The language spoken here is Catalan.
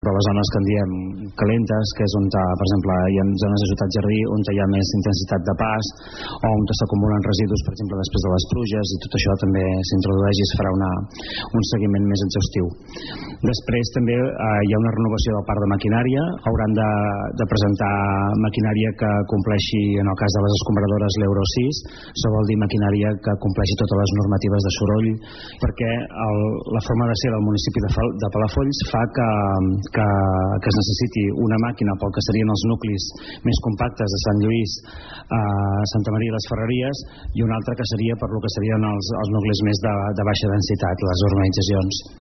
però les zones que en diem calentes, que és on, per exemple, hi ha zones de Ciutat Jardí on hi ha més intensitat de pas o on s'acumulen residus, per exemple, després de les pluges, i tot això també s'introdueix i es farà un seguiment més exhaustiu. Després també hi ha una renovació del parc de maquinària, hauran de presentar maquinària que compleixi, en el cas de les escombradores, l'Euro 6, això vol dir maquinària que compleixi totes les normatives de soroll, perquè la forma de ser del municipi de Palafolls fa que es necessiti una màquina pel que serien els nuclis més compactes de Sant Lluís, Santa Maria i les Ferreries, i una altra que seria per lo que serien els nuclis més de baixa densitat, les urbanitzacions.